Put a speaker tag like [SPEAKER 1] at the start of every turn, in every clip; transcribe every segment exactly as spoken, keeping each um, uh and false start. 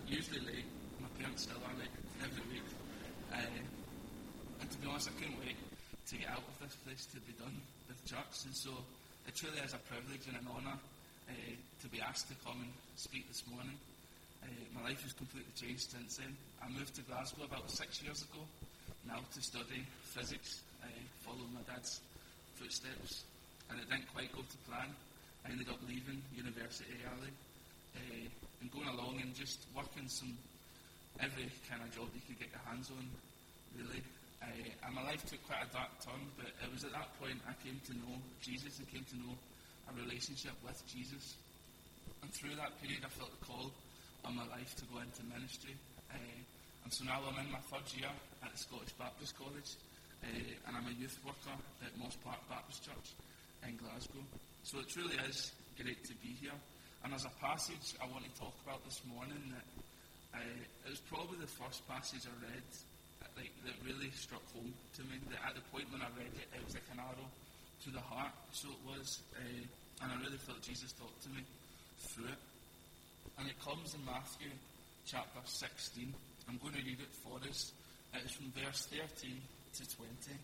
[SPEAKER 1] usually late. My parents still are late every week. Uh, and to be honest, I couldn't wait to get out of this place to be done with church. And so it truly is a privilege and an honour uh, to be asked to come and speak this morning. Uh, my life has completely changed since then. I moved to Glasgow about six years ago now to study physics, uh, following my dad's footsteps. And it didn't quite go to plan. I ended up leaving university early uh, and going along and just working some every kind of job you could get your hands on, really. Uh, and my life took quite a dark turn, but it was at that point I came to know Jesus and came to know a relationship with Jesus. And through that period I felt a call on my life to go into ministry. Uh, and so now I'm in my third year at the Scottish Baptist College, uh, and I'm a youth worker at Moss Park Baptist Church in Glasgow. So it truly is great to be here. And there's a passage I want to talk about this morning that uh, it was probably the first passage I read that, like, that really struck home to me. That at the point when I read it, it was like an arrow to the heart. So it was, uh, and I really felt Jesus talked to me through it. And it comes in Matthew chapter sixteen. I'm going to read it for us. It's from verse thirteen to twenty.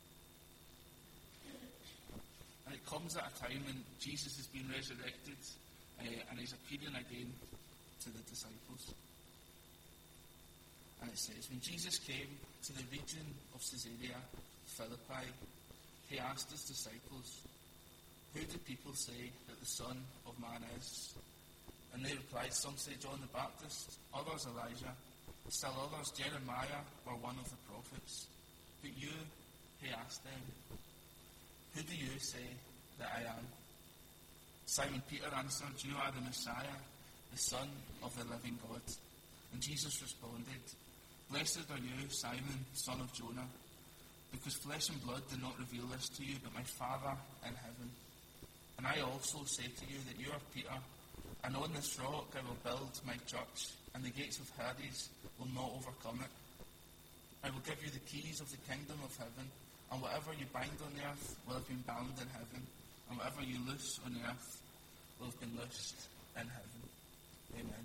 [SPEAKER 1] And it comes at a time when Jesus has been resurrected uh, and he's appearing again to the disciples. And it says, when Jesus came to the region of Caesarea Philippi, he asked his disciples, who do people say that the Son of Man is? And they replied, some say John the Baptist, others Elijah, still others Jeremiah or one of the prophets. But you, he asked them, who do you say that I am? Simon Peter answered, you are the Messiah, the Son of the living God. And Jesus responded, blessed are you, Simon, son of Jonah, because flesh and blood did not reveal this to you, but my Father in heaven. And I also say to you that you are Peter, and on this rock I will build my church, and the gates of Hades will not overcome it. I will give you the keys of the kingdom of heaven, and whatever you bind on earth will have been bound in heaven, and whatever you loose on earth will have been loosed in heaven. Amen.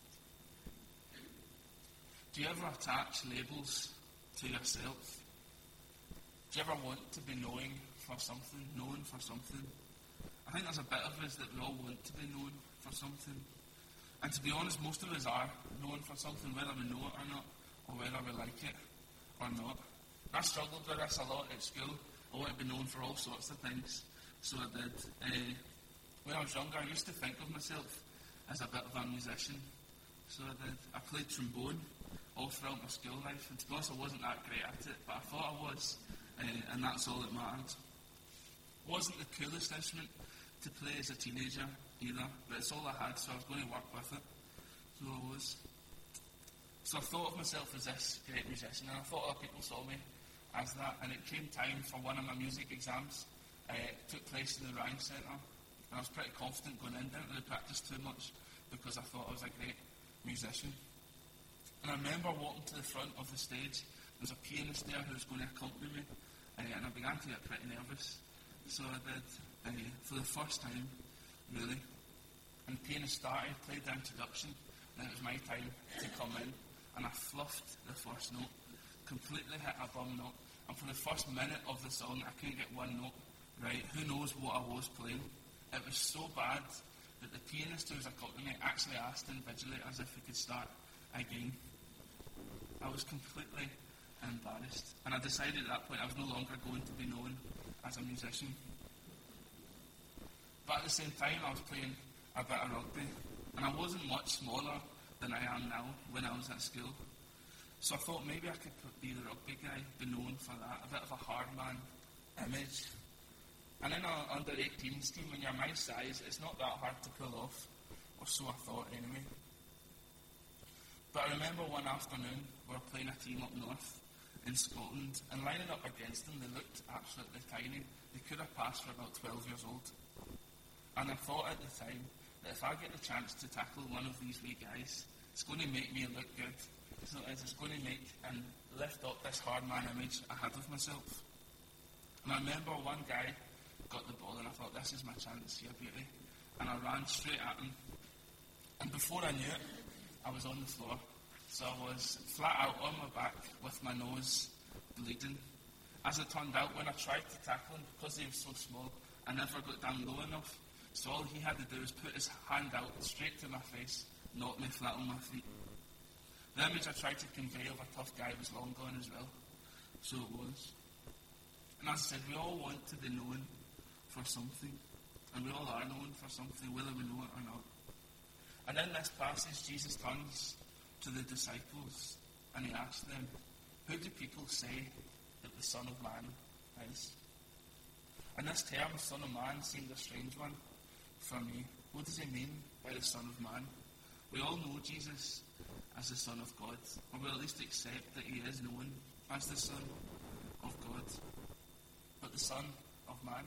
[SPEAKER 1] Do you ever attach labels to yourself? Do you ever want to be knowing for something, known for something? I think there's a bit of us that we all want to be known for something. And to be honest, most of us are known for something, whether we know it or not, or whether we like it or not. I struggled with this a lot at school. I wanted to be known for all sorts of things, so I did. Uh, when I was younger, I used to think of myself as a bit of a musician, so I did. I played trombone all throughout my school life, and to be honest, I wasn't that great at it, but I thought I was, uh, and that's all that mattered. It wasn't the coolest instrument to play as a teenager either, but it's all I had, so I was going to work with it. So I was. So I thought of myself as this great musician, and I thought other people saw me as that, and it came time for one of my music exams. Uh, it took place in the Ryan Centre, and I was pretty confident going in. Didn't really practice too much because I thought I was a great musician. And I remember walking to the front of the stage. There was a pianist there who was going to accompany me, uh, and I began to get pretty nervous. So I did, uh, for the first time, really. And the pianist started, played the introduction, and then it was my time to come in, and I fluffed the first note, completely hit a bum note, and for the first minute of the song, I couldn't get one note right. Who knows what I was playing? It was so bad that the pianist who was accompanying me actually asked the invigilators if we could start again. I was completely embarrassed, and I decided at that point I was no longer going to be known as a musician. But at the same time, I was playing a bit of rugby, and I wasn't much smaller than I am now when I was at school. So I thought maybe I could be the rugby guy, be known for that, a bit of a hard man image. And in an under eighteens team, when you're my size, it's not that hard to pull off, or so I thought anyway. But I remember one afternoon, we were playing a team up north in Scotland, and lining up against them, they looked absolutely tiny. They could have passed for about twelve years old. And I thought at the time that if I get the chance to tackle one of these wee guys, it's going to make me look good. So it's going to make and lift up this hard man image I had of myself. And I remember one guy got the ball, and I thought, this is my chance here, beauty. And I ran straight at him. And before I knew it, I was on the floor. So I was flat out on my back with my nose bleeding. As it turned out, when I tried to tackle him, because he was so small, I never got down low enough. So all he had to do was put his hand out straight to my face, knock me flat on my feet. The image I tried to convey of a tough guy was long gone as well. So it was. And as I said, we all want to be known for something. And we all are known for something, whether we know it or not. And in this passage, Jesus turns to the disciples and he asks them, who do people say that the Son of Man is? And this term, Son of Man, seemed a strange one for me. What does he mean by the Son of Man? We all know Jesus as the Son of God, or we at least accept that he is known as the Son of God. But the Son of Man?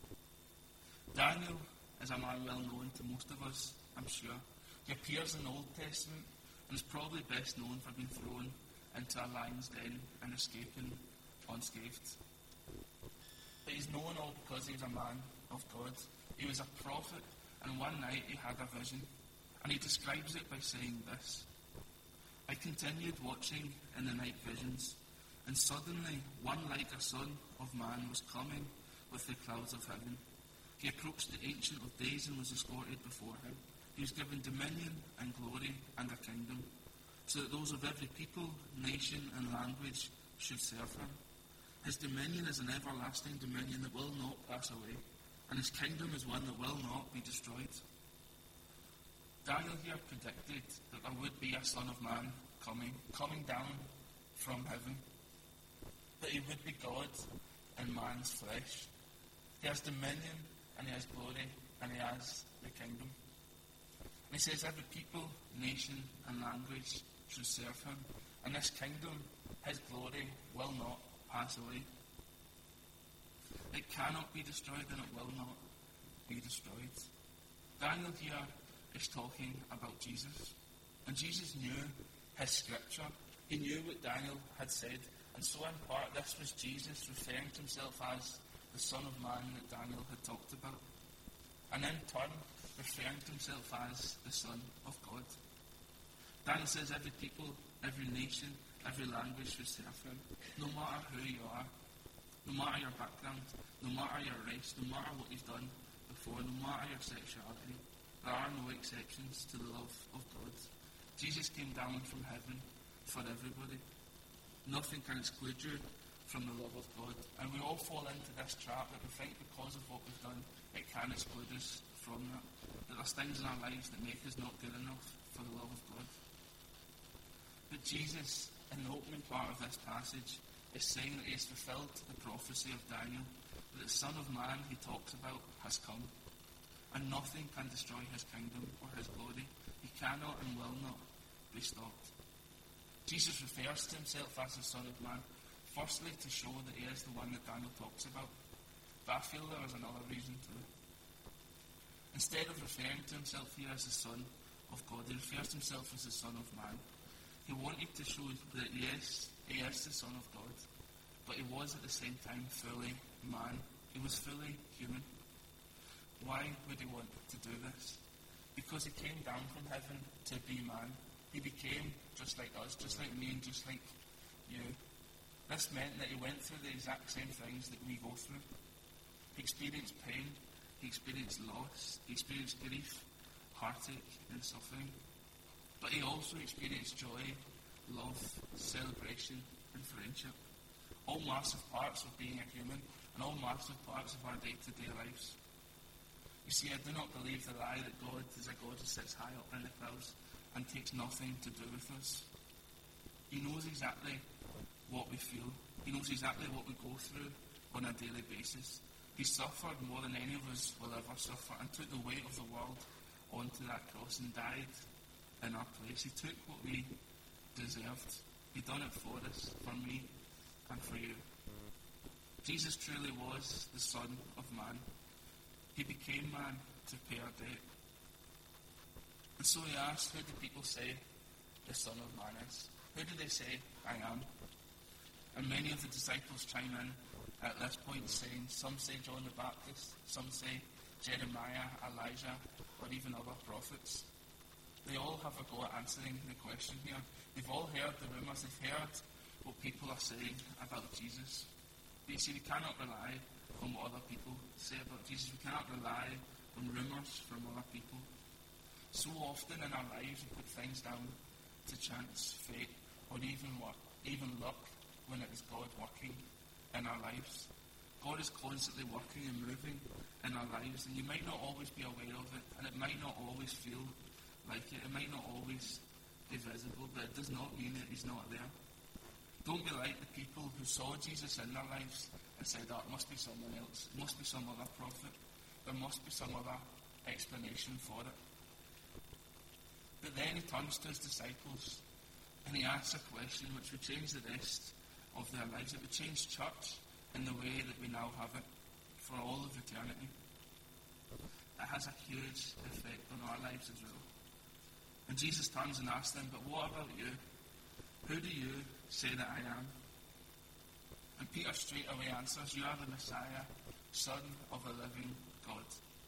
[SPEAKER 1] Daniel is a man well known to most of us, I'm sure. He appears in the Old Testament and is probably best known for being thrown into a lion's den and escaping unscathed. But he's known all because he was a man of God. He was a prophet, and one night he had a vision. And he describes it by saying this: I continued watching in the night visions, and suddenly one like a son of man was coming with the clouds of heaven. He approached the Ancient of Days and was escorted before him. He was given dominion and glory and a kingdom, so that those of every people, nation and language should serve him. His dominion is an everlasting dominion that will not pass away, and his kingdom is one that will not be destroyed. Daniel here predicted that there would be a Son of Man coming, coming down from heaven, that he would be God in man's flesh. He has dominion and he has glory and he has the kingdom. And he says every people, nation and language should serve him. And this kingdom, his glory, will not pass away. It cannot be destroyed and it will not be destroyed. Daniel here is talking about Jesus. And Jesus knew his scripture. He knew what Daniel had said. And so in part this was Jesus referring to himself as the Son of Man that Daniel had talked about. And in turn referring to himself as the Son of God. Daniel says every people, every nation, every language should serve him. No matter who you are, no matter your background, no matter your race, no matter what you've done before, no matter your sexuality, there are no exceptions to the love of God. Jesus came down from heaven for everybody. Nothing can exclude you from the love of God. And we all fall into this trap that we think because of what we've done, it can exclude us from that. That there's things in our lives that make us not good enough for the love of God. But Jesus, in the opening part of this passage, is saying that he has fulfilled the prophecy of Daniel, that the Son of Man he talks about has come. And nothing can destroy his kingdom or his glory. He cannot and will not be stopped. Jesus refers to himself as the Son of Man, firstly to show that he is the one that Daniel talks about. But I feel there is another reason too. Instead of referring to himself here as the Son of God, he refers to himself as the Son of Man. He wanted to show that yes, he is the Son of God, but he was at the same time fully man. He was fully human. Why would he want to do this? Because he came down from heaven to be man. He became just like us, just like me and just like you. This meant that he went through the exact same things that we go through. He experienced pain, he experienced loss, he experienced grief, heartache and suffering. But he also experienced joy, love, celebration and friendship. All massive parts of being a human and all massive parts of our day-to-day lives. You see, I do not believe the lie that God is a God who sits high up in the clouds and takes nothing to do with us. He knows exactly what we feel. He knows exactly what we go through on a daily basis. He suffered more than any of us will ever suffer and took the weight of the world onto that cross and died in our place. He took what we deserved. He done it for us, for me and for you. Jesus truly was the Son of Man. He became man to pay our debt. And so he asked, who do people say the Son of Man is? Who do they say I am? And many of the disciples chime in at this point saying, some say John the Baptist, some say Jeremiah, Elijah, or even other prophets. They all have a go at answering the question here. They've all heard the rumours, they've heard what people are saying about Jesus. But you see, we cannot rely on what other people say about Jesus. We cannot rely on rumours from other people. So often in our lives we put things down to chance, fate, or even work, even luck, when it is God working in our lives. God is constantly working and moving in our lives, and you might not always be aware of it, and it might not always feel like it. It might not always be visible, but it does not mean that he's not there. Don't be like the people who saw Jesus in their lives and said, oh, it must be someone else. It must be some other prophet. There must be some other explanation for it. But then he turns to his disciples and he asks a question which would change the rest of their lives. It would change church in the way that we now have it for all of eternity. It has a huge effect on our lives as well. And Jesus turns and asks them, but what about you? Who do you say that I am? And Peter straight away answers, you are the Messiah, Son of the living God.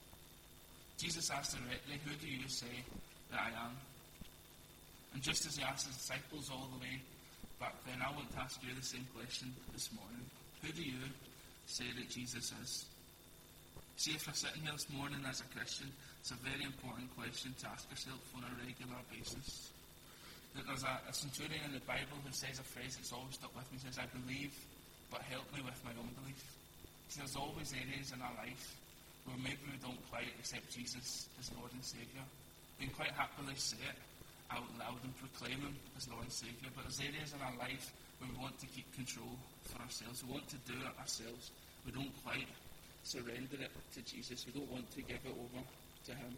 [SPEAKER 1] Jesus asks directly, who do you say that I am? And just as he asked his disciples all the way back then, I want to ask you the same question this morning. Who do you say that Jesus is? See, if you're sitting here this morning as a Christian, it's a very important question to ask yourself on a regular basis. That there's a, a centurion in the Bible who says a phrase that's always stuck with me. He says, I believe, but help me with my unbelief. See, there's always areas in our life where maybe we don't quite accept Jesus as Lord and Saviour. We can quite happily say it out loud and proclaim him as Lord and Saviour, but there's areas in our life where we want to keep control for ourselves. We want to do it ourselves. We don't quite surrender it to Jesus. We don't want to give it over to him.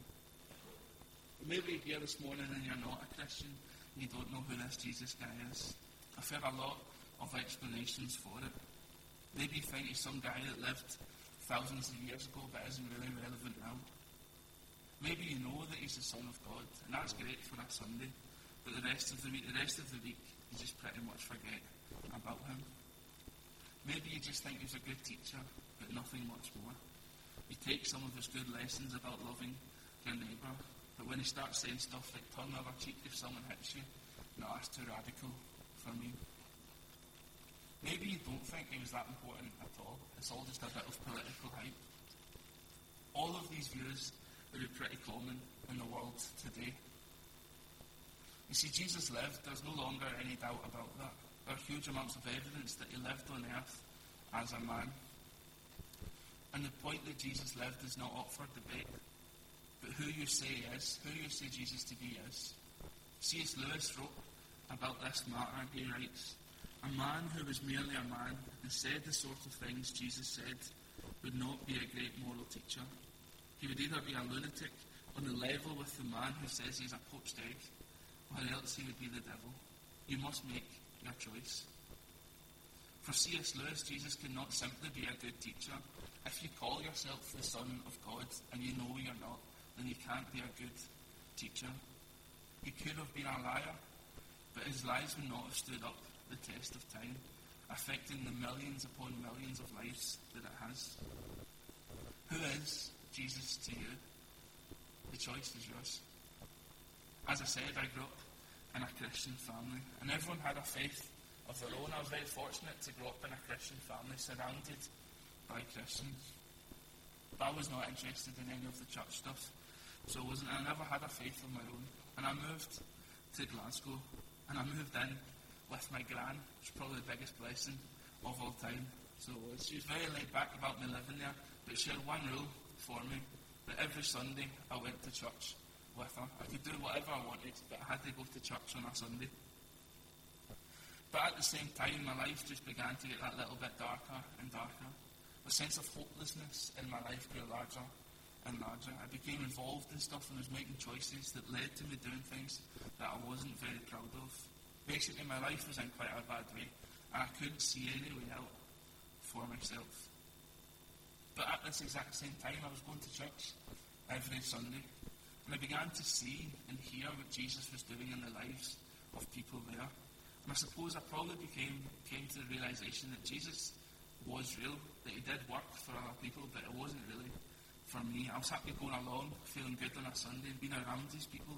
[SPEAKER 1] Maybe you're here this morning and you're not a Christian. You don't know who this Jesus guy is. I've heard a lot of explanations for it. Maybe you think he's some guy that lived thousands of years ago but isn't really relevant now. Maybe you know that he's the Son of God, and that's great for a Sunday, but the rest of the week, the rest of the week, you just pretty much forget about him. Maybe you just think he's a good teacher, but nothing much more. You take some of his good lessons about loving your neighbour, but when he starts saying stuff like turn the other cheek if someone hits you, no, that's too radical for me. Maybe you don't think he was that important at all. It's all just a bit of political hype. All of these views would be pretty common in the world today. You see, Jesus lived. There's no longer any doubt about that. There are huge amounts of evidence that he lived on earth as a man. And the point that Jesus lived is not up for debate. But who you say is, who you say Jesus to be is. C S Lewis wrote about this matter. He writes, a man who was merely a man and said the sort of things Jesus said would not be a great moral teacher. He would either be a lunatic on the level with the man who says he's a poached egg, or else he would be the devil. You must make your choice. For C S Lewis, Jesus cannot simply be a good teacher. If you call yourself the Son of God and you know you're not, then you can't be a good teacher. He could have been a liar, but his lies would not have stood up the test of time, affecting the millions upon millions of lives that it has. Who is Jesus to you? The choice is yours. As I said, I grew up in a Christian family, and everyone had a faith of their own. I was very fortunate to grow up in a Christian family surrounded by Christians. But I was not interested in any of the church stuff, so I wasn't. I never had a faith of my own. And I moved to Glasgow, and I moved in with my gran, which is probably the biggest blessing of all time. So it was. She was very laid back about me living there, but she had one rule for me, that every Sunday I went to church with her. I could do whatever I wanted, but I had to go to church on a Sunday. But at the same time, my life just began to get that little bit darker and darker. The sense of hopelessness in my life grew larger and larger. I became involved in stuff and was making choices that led to me doing things that I wasn't very proud of. Basically, my life was in quite a bad way, and I couldn't see any way out for myself. But at this exact same time, I was going to church every Sunday, and I began to see and hear what Jesus was doing in the lives of people there. And I suppose I probably became came to the realization that Jesus was real, that he did work for other people, but it wasn't really for me. I was happy going along, feeling good on a Sunday, and being around these people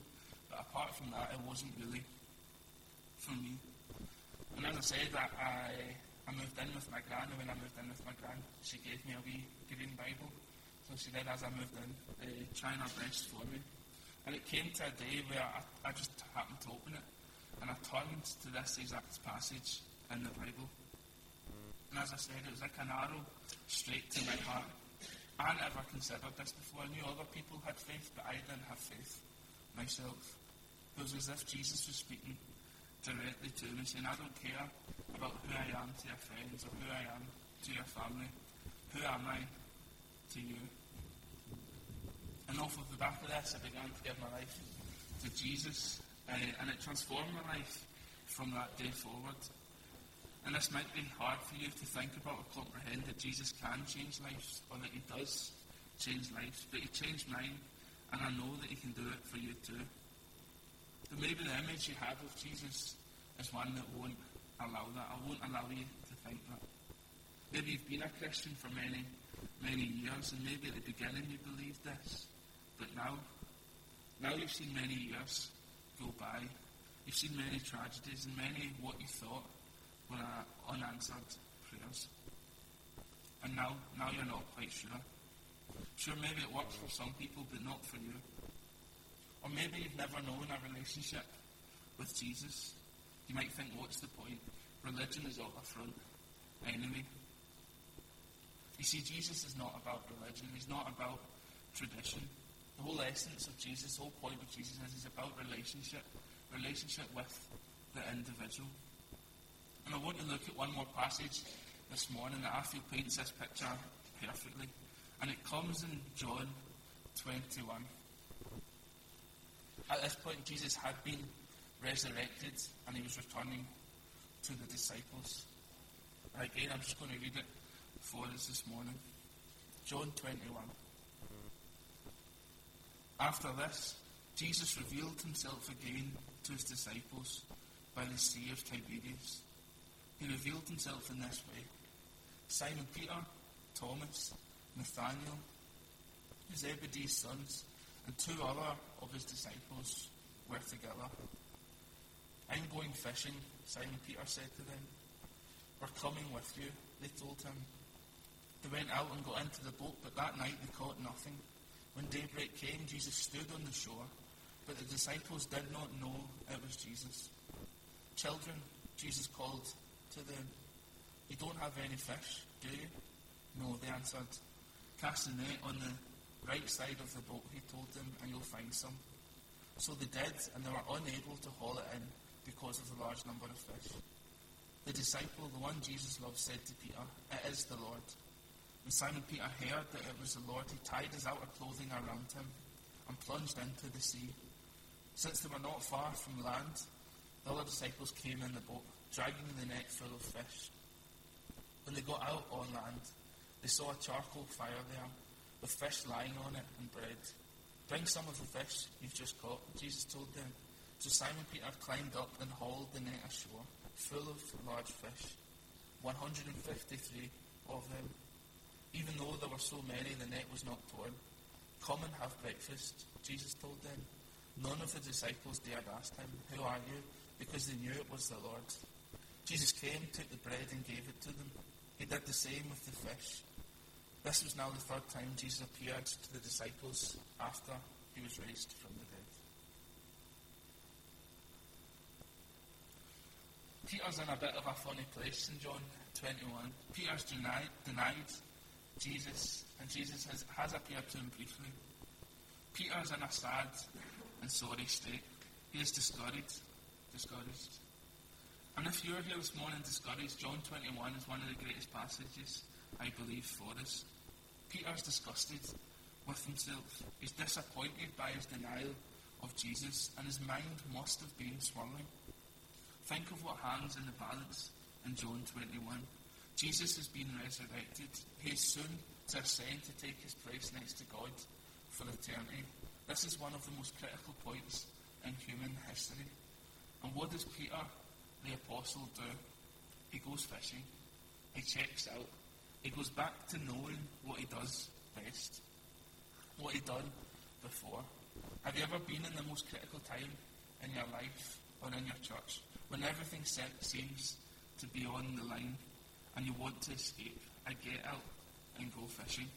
[SPEAKER 1] But apart from that, it wasn't really for me. And as I said, I, I, I moved in with my gran, and when I moved in with my gran, she gave me a wee green Bible. So she did, as I moved in, uh, trying her best for me. And it came to a day where I, I just happened to open it, and I turned to this exact passage in the Bible. And as I said, it was like an arrow straight to my heart. I never considered this before. I knew other people had faith, but I didn't have faith myself. It was as if Jesus was speaking directly to me, saying, I don't care about who I am to your friends or who I am to your family. Who am I to you? And off of the back of this, I began to give my life to Jesus, uh, and it transformed my life from that day forward. And this might be hard for you to think about or comprehend, that Jesus can change lives, or that he does change lives, but he changed mine, and I know that he can do it for you too. But maybe the image you have of Jesus is one that won't allow that. I won't allow you to think that. Maybe you've been a Christian for many, many years, and maybe at the beginning you believed this, but now, now you've seen many years go by. You've seen many tragedies and many what you thought were unanswered prayers. And now, now you're not quite sure. Sure, maybe it works for some people, but not for you. Or maybe you've never known a relationship with Jesus. You might think, what's the point? Religion is all a front anyway. You see, Jesus is not about religion. He's not about tradition. The whole essence of Jesus, the whole point of Jesus is he's about relationship. Relationship with the individual. And I want to look at one more passage this morning that I feel paints this picture perfectly. And it comes in John twenty-one. At this point, Jesus had been resurrected and he was returning to the disciples. And again, I'm just going to read it for us this morning. John twenty-one. After this, Jesus revealed himself again to his disciples by the Sea of Tiberias. He revealed himself in this way. Simon Peter, Thomas, Nathanael, Zebedee's sons, and two other of his disciples were together. I'm going fishing, Simon Peter said to them. We're coming with you, they told him. They went out and got into the boat, but that night they caught nothing. When daybreak came, Jesus stood on the shore, but the disciples did not know it was Jesus. Children, Jesus called to them. You don't have any fish, do you? No, they answered. Cast the net on the right side of the boat, he told them, and you'll find some. So they did, and they were unable to haul it in because of the large number of fish. The disciple, the one Jesus loved, said to Peter, it is the Lord. When Simon Peter heard that it was the Lord, he tied his outer clothing around him and plunged into the sea. Since they were not far from land, the other disciples came in the boat, dragging the net full of fish. When they got out on land, they saw a charcoal fire there, with fish lying on it and bread. Bring some of the fish you've just caught, Jesus told them. So Simon Peter climbed up and hauled the net ashore, full of large fish, one hundred fifty-three of them. Even though there were so many, the net was not torn. Come and have breakfast, Jesus told them. None of the disciples dared ask him, who are you? Because they knew it was the Lord. Jesus came, took the bread and gave it to them. He did the same with the fish. This was now the third time Jesus appeared to the disciples after he was raised from the dead. Peter's in a bit of a funny place in John twenty-one. Peter's denied, denied Jesus, and Jesus has, has appeared to him briefly. Peter's in a sad and sorry state. He is discouraged. discouraged. And if you're here this morning discouraged, John twenty-one is one of the greatest passages, I believe, for us. Peter's disgusted with himself. He's disappointed by his denial of Jesus, and his mind must have been swirling. Think of what hangs in the balance in John twenty-one. Jesus has been resurrected. He is soon to ascend to take his place next to God for eternity. This is one of the most critical points in human history. And what does Peter, the apostle, do? He goes fishing. He checks out. He goes back to knowing what he does best. What he'd done before. Have you ever been in the most critical time in your life or in your church, when everything seems to be on the line and you want to escape, I get out and go fishing.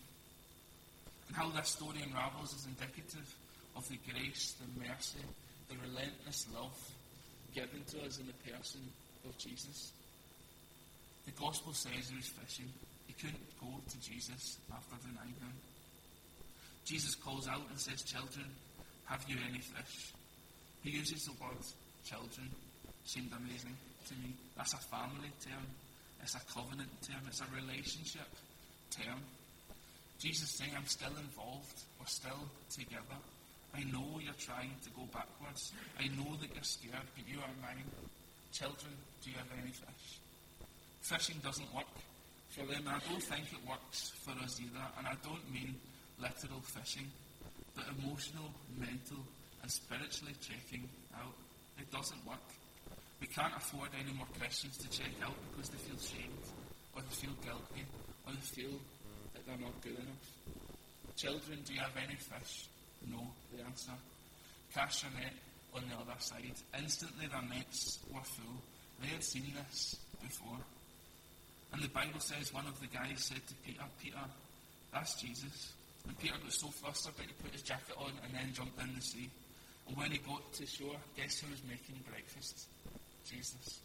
[SPEAKER 1] And how this story unravels is indicative of the grace, the mercy, the relentless love given to us in the person of Jesus. The gospel says he was fishing. He couldn't go to Jesus after denying him. Jesus calls out and says, "Children, have you any fish?" He uses the word children. Seemed amazing to me. That's a family term. It's a covenant term. It's a relationship term. Jesus saying, I'm still involved. We're still together. I know you're trying to go backwards. I know that you're scared, but you are mine. Children, do you have any fish? Fishing doesn't work for them. I don't think it works for us either. And I don't mean literal fishing, but emotional, mental, and spiritually checking out. It doesn't work. We can't afford any more Christians to check out because they feel shamed, or they feel guilty, or they feel that they're not good enough. Children, do you have any fish? No, the answer. Cast your net on the other side. Instantly their nets were full. They had seen this before. And the Bible says one of the guys said to Peter, Peter, that's Jesus. And Peter got so flustered that he put his jacket on and then jumped in the sea. And when he got to shore, guess who was making breakfast? Jesus.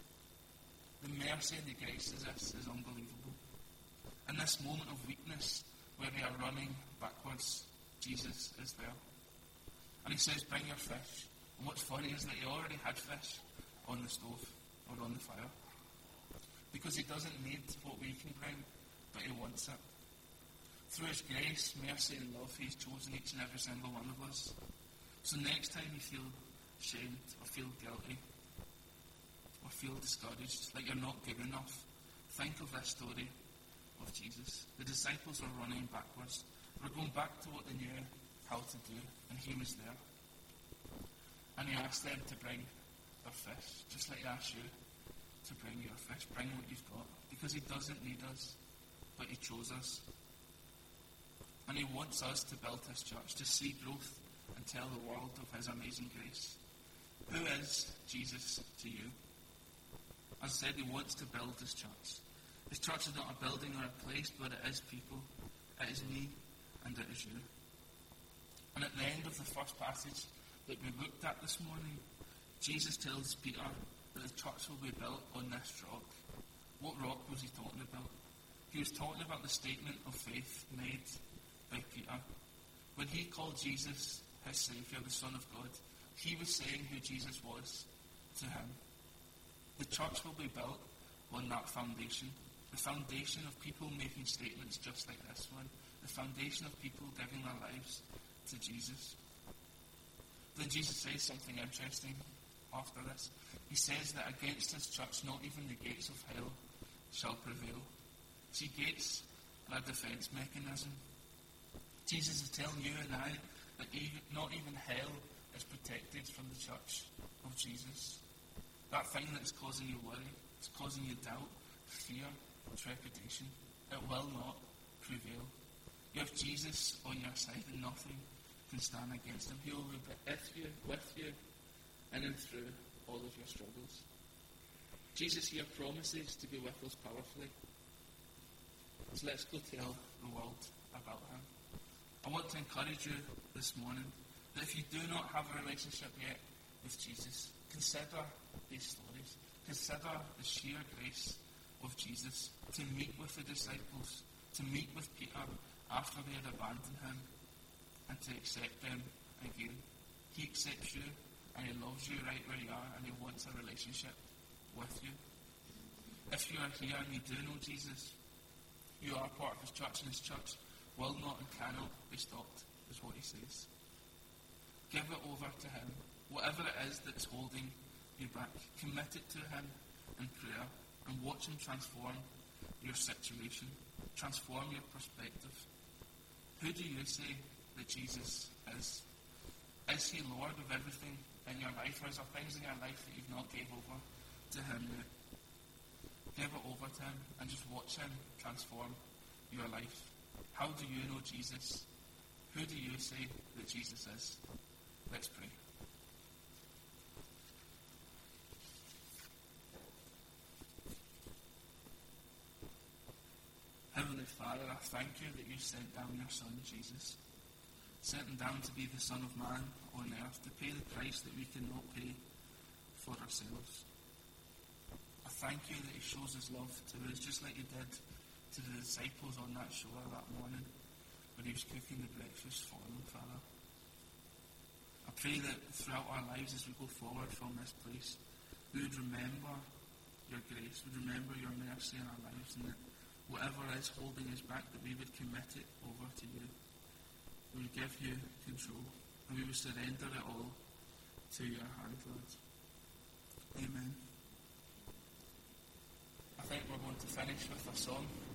[SPEAKER 1] The mercy and the grace of this is unbelievable. In this moment of weakness, where they are running backwards, Jesus is there. And he says, bring your fish. And what's funny is that he already had fish on the stove or on the fire. Because he doesn't need what we can bring, but he wants it. Through his grace, mercy and love, he's chosen each and every single one of us. So next time you feel shamed or feel guilty or feel discouraged, like you're not good enough, think of this story of Jesus. The disciples are running backwards. They're going back to what they knew how to do, and he was there. And he asked them to bring their fish, just like he asked you to bring your fish. Bring what you've got, because he doesn't need us, but he chose us. And he wants us to build his church, to see growth and tell the world of his amazing grace. Who is Jesus to you? As I said, he wants to build his church. His church is not a building or a place, but it is people. It is me, and it is you. And at the end of the first passage that we looked at this morning, Jesus tells Peter that the church will be built on this rock. What rock was he talking about? He was talking about the statement of faith made by Peter. When he called Jesus his Saviour, the Son of God, he was saying who Jesus was to him. The church will be built on that foundation. The foundation of people making statements just like this one. The foundation of people giving their lives to Jesus. Then Jesus says something interesting after this. He says that against his church, not even the gates of hell shall prevail. See, gates are a defence mechanism. Jesus is telling you and I that even, not even hell is protected from the church of Jesus. That thing that's causing you worry, it's causing you doubt, fear, trepidation, it will not prevail. You have Jesus on your side and nothing can stand against him. He will be with you, with you, in and through all of your struggles. Jesus here promises to be with us powerfully. So let's go tell the world about him. I want to encourage you this morning that if you do not have a relationship yet with Jesus, consider these stories. Consider the sheer grace of Jesus to meet with the disciples, to meet with Peter after they had abandoned him, and to accept them again. He accepts you, and he loves you right where you are, and he wants a relationship with you. If you are here and you do know Jesus, you are part of his church, and his church will not and cannot be stopped, is what he says. Give it over to him. Whatever it is that's holding you back, commit it to him in prayer and watch him transform your situation, transform your perspective. Who do you say that Jesus is? Is he Lord of everything in your life, or is there things in your life that you've not gave over to him yet? Give it over to him and just watch him transform your life. How do you know Jesus? Who do you say that Jesus is? Let's pray. Heavenly Father, I thank you that you sent down your Son, Jesus. Sent him down to be the Son of Man on earth, to pay the price that we cannot pay for ourselves. I thank you that he shows his love to us, just like he did to the disciples on that shore that morning when he was cooking the breakfast for them, Father. I pray that throughout our lives as we go forward from this place, we would remember your grace, would remember your mercy in our lives, and that whatever is holding us back, that we would commit it over to you. We would give you control, and we would surrender it all to your hand, Lord. Amen. I think we're going to finish with a song.